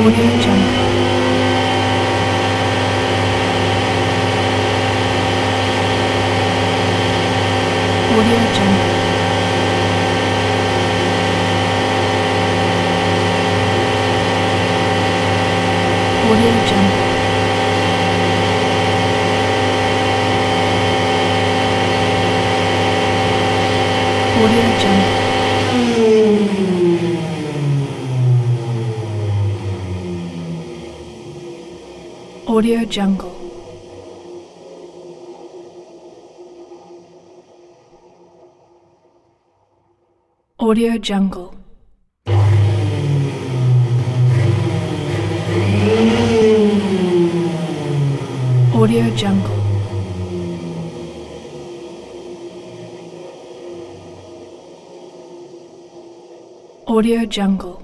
Audio Jungle. Audio Jungle. Audio Jungle. Audio Jungle. Audio Jungle. Audio Jungle. Audio Jungle. Audio Jungle.